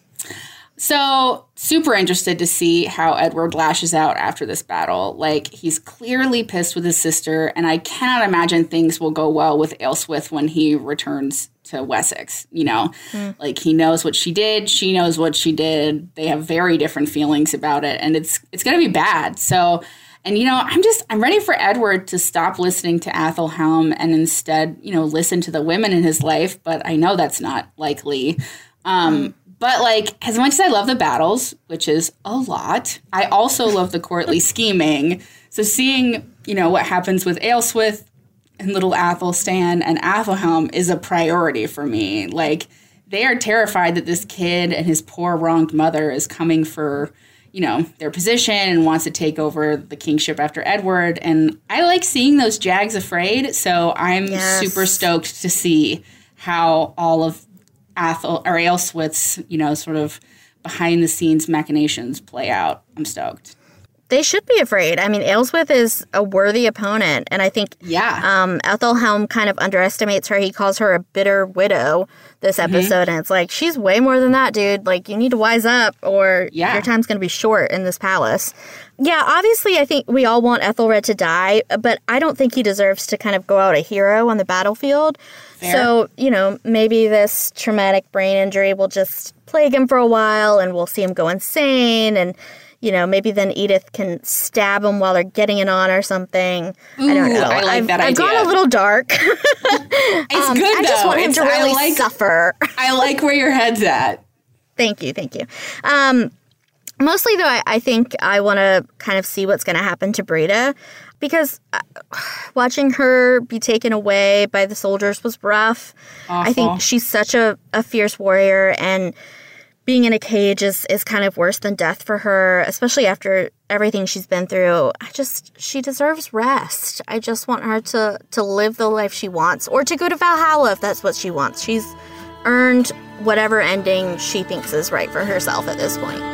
So, super interested to see how Edward lashes out after this battle. Like, he's clearly pissed with his sister, and I cannot imagine things will go well with Aelswith when he returns to Wessex, you know? Like, he knows what she did, she knows what she did. They have very different feelings about it, and it's going to be bad. So, and, you know, I'm ready for Edward to stop listening to Athelhelm and instead, you know, listen to the women in his life, but I know that's not likely. But, like, as much as I love the battles, which is a lot, I also love the courtly scheming. So seeing, you know, what happens with Aelswith and little Athelstan and Athelhelm is a priority for me. Like, they are terrified that this kid and his poor wronged mother is coming for, you know, their position and wants to take over the kingship after Edward. And I like seeing those Jags afraid, so I'm super stoked to see how all of Aelswith's, you know, sort of behind the scenes machinations play out. I'm stoked. They should be afraid. I mean, Aelswith is a worthy opponent, and I think Athelhelm kind of underestimates her. He calls her a bitter widow this episode, and it's like, she's way more than that, dude. Like, you need to wise up, or your time's going to be short in this palace. Yeah, obviously, I think we all want Ethelred to die, but I don't think he deserves to kind of go out a hero on the battlefield. Fair. So, you know, maybe this traumatic brain injury will just plague him for a while, and we'll see him go insane, and, you know, maybe then Edith can stab him while they're getting it on or something. Ooh, I don't know. I like that idea. I've gone a little dark. It's good, though. I just want him to really suffer. I like where your head's at. Thank you. Mostly, though, I think I want to kind of see what's going to happen to Breda, because watching her be taken away by the soldiers was rough. Awful. I think she's such a fierce warrior, and being in a cage is kind of worse than death for her, especially after everything she's been through. She deserves rest. I just want her to live the life she wants, or to go to Valhalla if that's what she wants. She's earned whatever ending she thinks is right for herself at this point.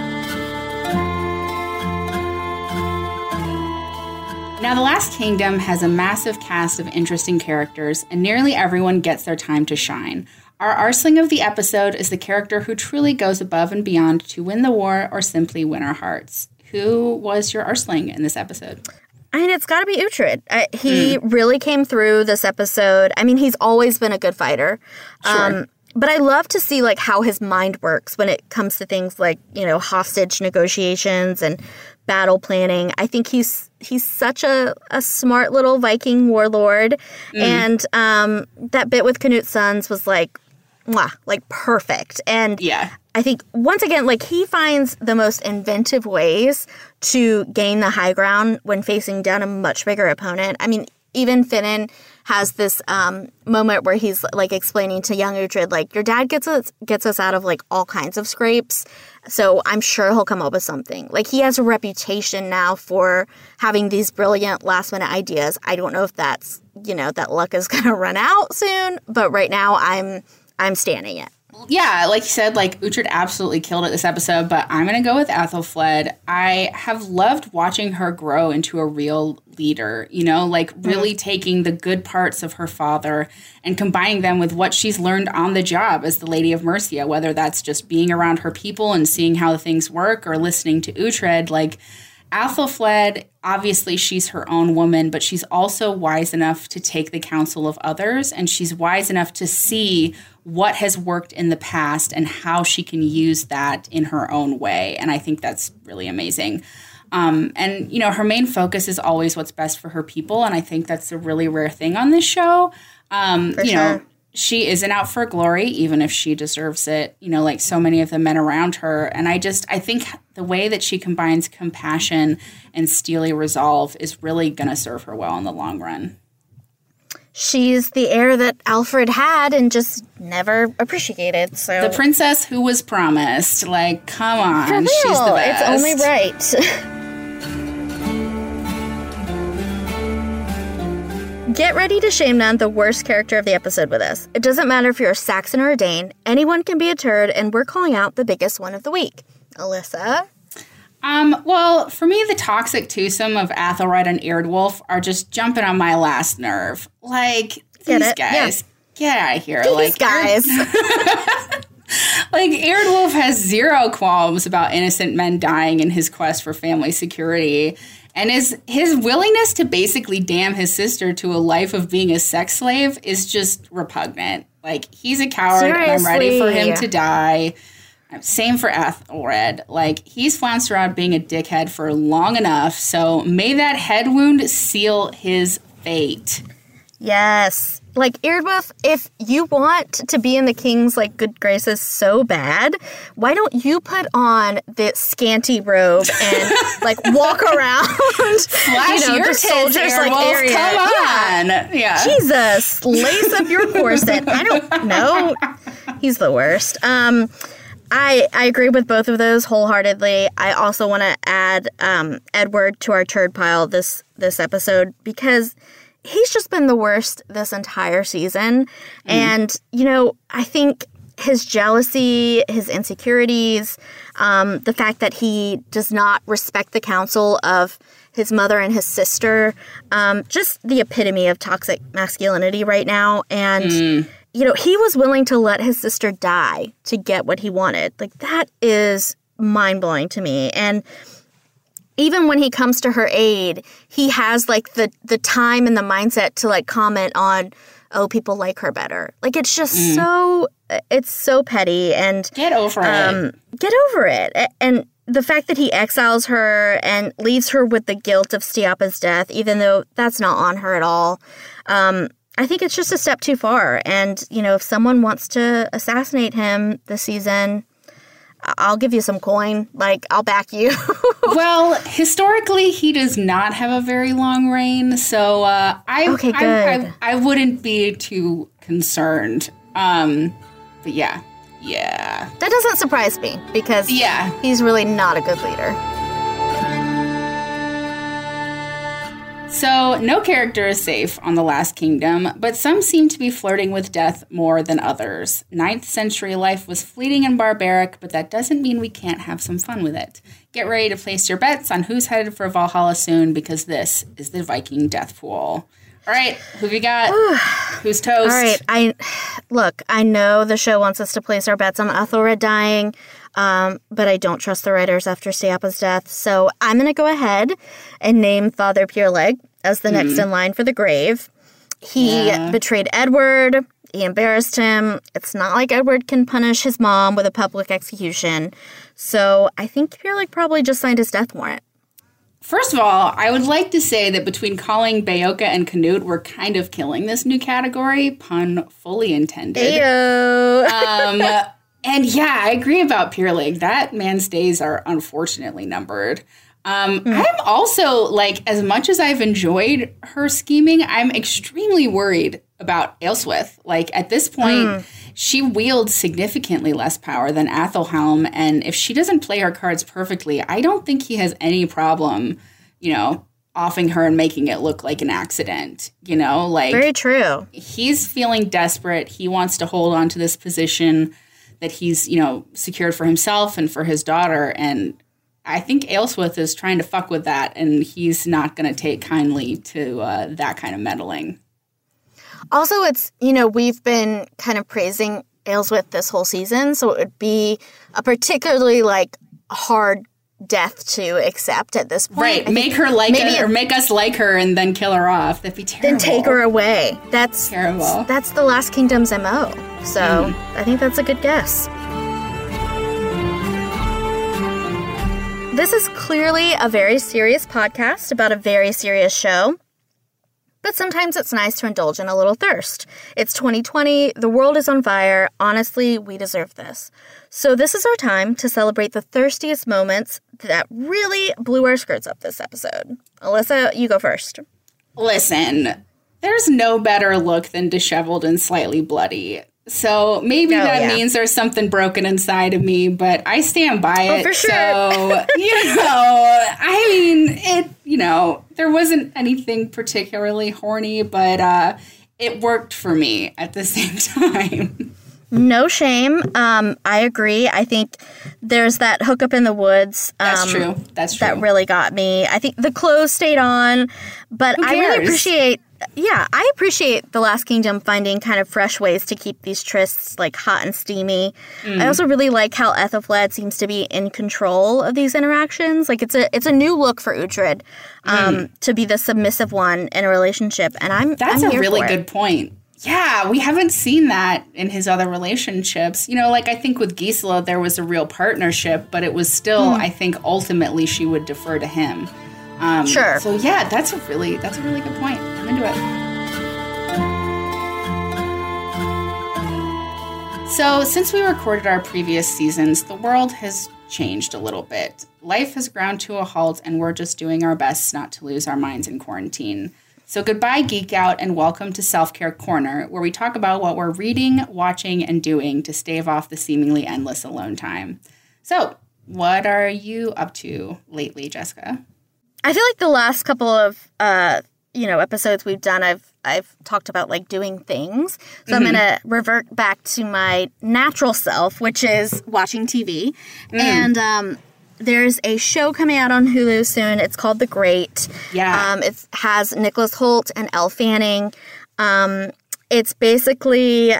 Now, The Last Kingdom has a massive cast of interesting characters, and nearly everyone gets their time to shine. Our Arsling of the episode is the character who truly goes above and beyond to win the war or simply win our hearts. Who was your Arsling in this episode? I mean, it's got to be Uhtred. He really came through this episode. I mean, he's always been a good fighter. Sure. But I love to see, like, how his mind works when it comes to things like, you know, hostage negotiations and battle planning. I think he's such a smart little Viking warlord. And that bit with Canute's sons was like perfect. And I think, once again, like, he finds the most inventive ways to gain the high ground when facing down a much bigger opponent. I mean, even Finan has this moment where he's, like, explaining to young Uhtred, like, your dad gets us out of, like, all kinds of scrapes, so I'm sure he'll come up with something. Like, he has a reputation now for having these brilliant last-minute ideas. I don't know if that's, you know, that luck is going to run out soon, but right now I'm standing it. Yeah, like you said, like, Uhtred absolutely killed it this episode, but I'm going to go with Athelflaed. I have loved watching her grow into a real leader, you know, like, really taking the good parts of her father and combining them with what she's learned on the job as the Lady of Mercia, whether that's just being around her people and seeing how things work or listening to Uhtred. Like, Athelflaed, obviously she's her own woman, but she's also wise enough to take the counsel of others, and she's wise enough to see what has worked in the past and how she can use that in her own way. And I think that's really amazing. And, you know, her main focus is always what's best for her people, and I think that's a really rare thing on this show. You know, she isn't out for glory, even if she deserves it, you know, like so many of the men around her. And I think the way that she combines compassion and steely resolve is really going to serve her well in the long run. she's the heir that Alfred had and just never appreciated. So the princess who was promised. Like, come on, for real, she's the best. it's only right. Get ready to shame down the worst character of the episode with us. It doesn't matter if you're a Saxon or a Dane. Anyone can be a turd, and we're calling out the biggest one of the week. Alyssa? Well, for me, the toxic twosome of Athelred and Eardwolf are just jumping on my last nerve. Like, these guys, get out of here. These guys. Like, Eardwolf has zero qualms about innocent men dying in his quest for family security. And his willingness to basically damn his sister to a life of being a sex slave is just repugnant. Like, he's a coward, Seriously. and I'm ready for him to die. Same for Athelred. Like, he's flounced around being a dickhead for long enough, so may that head wound seal his fate. Yes. Like, Eardwolf, if you want to be in the king's, like, good graces so bad, why don't you put on the scanty robe and, like, walk around, Flash your the tits, soldiers, like, Eardwolf. area. Come on. Yeah. Jesus, lace up your corset. I don't know. He's the worst. I agree with both of those wholeheartedly. I also want to add Edward to our turd pile this episode because he's just been the worst this entire season. And, I think his jealousy, his insecurities, the fact that he does not respect the counsel of his mother and his sister, just the epitome of toxic masculinity right now. And he was willing to let his sister die to get what he wanted. Like, that is mind-blowing to me. And even when he comes to her aid, he has, like, the time and the mindset to, like, comment on, oh, people like her better. Like, it's just it's so petty. And get over it. Get over it. And the fact that he exiles her and leaves her with the guilt of Stiapa's death, even though that's not on her at all, I think it's just a step too far. And, if someone wants to assassinate him this season, I'll give you some coin. Like, I'll back you. Well, historically, he does not have a very long reign, so I wouldn't be too concerned. But yeah. That doesn't surprise me because he's really not a good leader. So, no character is safe on The Last Kingdom, but some seem to be flirting with death more than others. 9th century life was fleeting and barbaric, but that doesn't mean we can't have some fun with it. Get ready to place your bets on who's headed for Valhalla soon, because this is the Viking death pool. All right, who we got? Who's toast? All right, I know the show wants us to place our bets on Ethelred dying, but I don't trust the writers after Stiapa's death, so I'm going to go ahead and name Father Pureleg as the next in line for the grave. He betrayed Edward. He embarrassed him. It's not like Edward can punish his mom with a public execution, so I think Pureleg probably just signed his death warrant. First of all, I would like to say that between calling Beocca and Canute, we're kind of killing this new category. Pun fully intended. Ayo. And yeah, I agree about Pureleg. That man's days are unfortunately numbered. I'm also, like, as much as I've enjoyed her scheming, I'm extremely worried about Aelswith. Like, at this point, she wields significantly less power than Athelhelm, and if she doesn't play her cards perfectly, I don't think he has any problem, offing her and making it look like an accident, Like, very true. He's feeling desperate. He wants to hold on to this position that he's, secured for himself and for his daughter, and I think Aelswith is trying to fuck with that, and he's not going to take kindly to that kind of meddling. Also, it's, we've been kind of praising Aelswith this whole season, so it would be a particularly, like, hard death to accept at this point. Right. Make her like her, or make us like her and then kill her off. That'd be terrible. Then take her away. That's terrible. That's the Last Kingdom's MO. So I think that's a good guess. This is clearly a very serious podcast about a very serious show. But sometimes it's nice to indulge in a little thirst. It's 2020, the world is on fire. Honestly, we deserve this. So this is our time to celebrate the thirstiest moments that really blew our skirts up this episode. Alyssa, you go first. Listen, there's no better look than disheveled and slightly bloody. So maybe means there's something broken inside of me, but I stand by it. For sure. So, I mean, there wasn't anything particularly horny, but it worked for me at the same time. No shame. I agree. I think there's that hookup in the woods. That's true. That really got me. I think the clothes stayed on, but I really appreciate The Last Kingdom finding kind of fresh ways to keep these trysts like hot and steamy. I also really like how Ethelflaed seems to be in control of these interactions. Like it's a new look for Uhtred to be the submissive one in a relationship, and That's I'm a here really for good point. Yeah, we haven't seen that in his other relationships. I think with Gisela there was a real partnership, but it was still, I think, ultimately she would defer to him. Sure. So yeah, that's a really good point. I'm into it. So since we recorded our previous seasons, the world has changed a little bit. Life has ground to a halt, and we're just doing our best not to lose our minds in quarantine. So goodbye, Geek Out, and welcome to Self-Care Corner, where we talk about what we're reading, watching, and doing to stave off the seemingly endless alone time. So, what are you up to lately, Jessica? I feel like the last couple of episodes we've done, I've talked about like doing things. So I'm gonna revert back to my natural self, which is watching TV. And there's a show coming out on Hulu soon. It's called The Great. Yeah. It has Nicholas Hoult and Elle Fanning. It's basically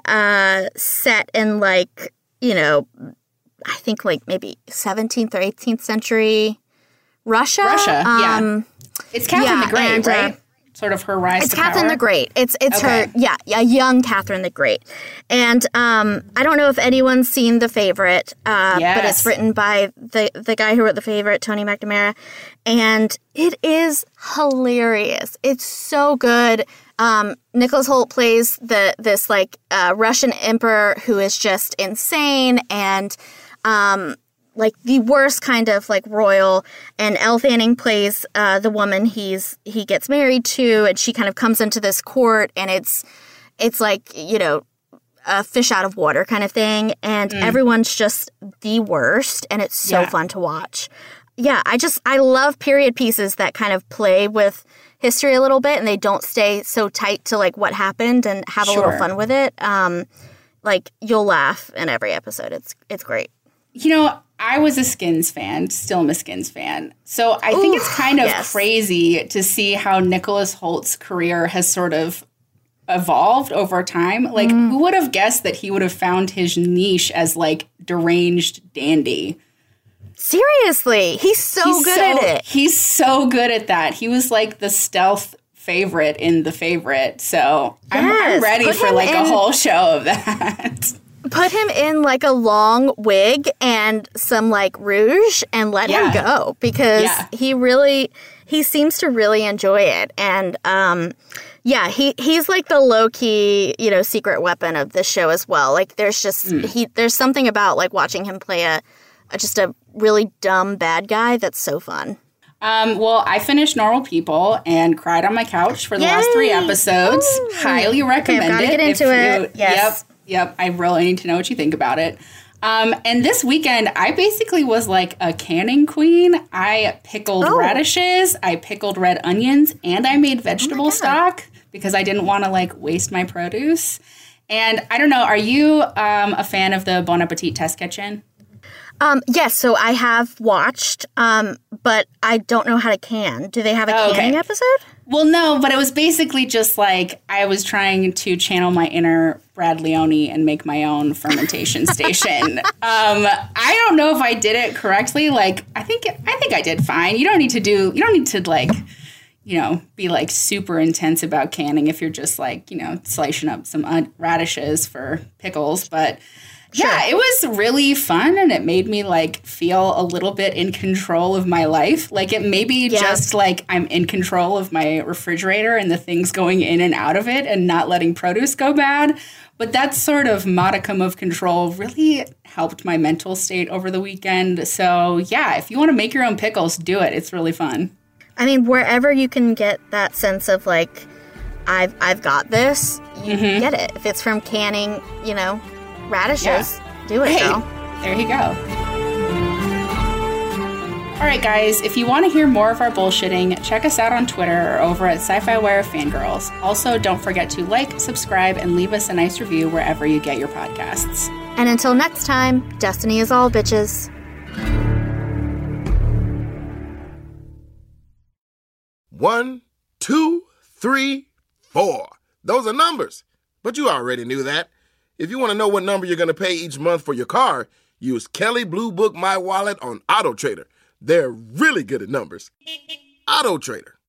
set in like, I think like maybe 17th or 18th century Russia. Yeah. It's Catherine the Great, right? Sort of her rise to power. It's Catherine the Great. It's her, young Catherine the Great. And I don't know if anyone's seen The Favorite, but it's written by the guy who wrote The Favorite, Tony McNamara. And it is hilarious. It's so good. Nicholas Hoult plays this Russian emperor who is just insane and like the worst kind of like royal, and Elle Fanning plays the woman he gets married to, and she kind of comes into this court, and it's like a fish out of water kind of thing, and everyone's just the worst, and it's so fun to watch. Yeah, I love period pieces that kind of play with history a little bit, and they don't stay so tight to like what happened, and have a little fun with it. Like you'll laugh in every episode. It's great. I was a Skins fan, still am a Skins fan. So I think it's kind of crazy to see how Nicholas Hoult's career has sort of evolved over time. Like, who would have guessed that he would have found his niche as, like, deranged dandy? Seriously. He's so good at it. He's so good at that. He was, like, the stealth favorite in The Favorite. So I'm ready for, like, a whole show of that. Put him in like a long wig and some like rouge and let him go, because he seems to really enjoy it. And he's like the low key, secret weapon of this show as well. Like there's just there's something about like watching him play a really dumb bad guy that's so fun. Well, I finished Normal People and cried on my couch for the last 3 episodes. Ooh. Highly recommend it. Gotta get into it. Yes. Yep, I really need to know what you think about it. And this weekend, I basically was like a canning queen. I pickled radishes, I pickled red onions, and I made vegetable stock because I didn't want to like waste my produce. And I don't know, are you a fan of the Bon Appetit Test Kitchen? Yes, so I have watched, but I don't know how to can. Do they have a canning episode? Well, no, but it was basically just like I was trying to channel my inner Brad Leone and make my own fermentation station. I don't know if I did it correctly. Like, I think I did fine. You don't need to like, be like super intense about canning if you're just like, slicing up some radishes for pickles, but. Sure. Yeah, it was really fun, and it made me, like, feel a little bit in control of my life. Like, it may be just, like, I'm in control of my refrigerator and the things going in and out of it and not letting produce go bad. But that sort of modicum of control really helped my mental state over the weekend. So, yeah, if you want to make your own pickles, do it. It's really fun. I mean, wherever you can get that sense of, like, I've got this, you get it. If it's from canning, radishes, do it, girl. There you go. All right, guys, if you want to hear more of our bullshitting, check us out on Twitter or over at Sci-Fi Wire Fangirls. Also, don't forget to like, subscribe, and leave us a nice review wherever you get your podcasts. And until next time, destiny is all, bitches. 1, 2, 3, 4. Those are numbers. But you already knew that. If you want to know what number you're going to pay each month for your car, use Kelley Blue Book My Wallet on AutoTrader. They're really good at numbers. AutoTrader.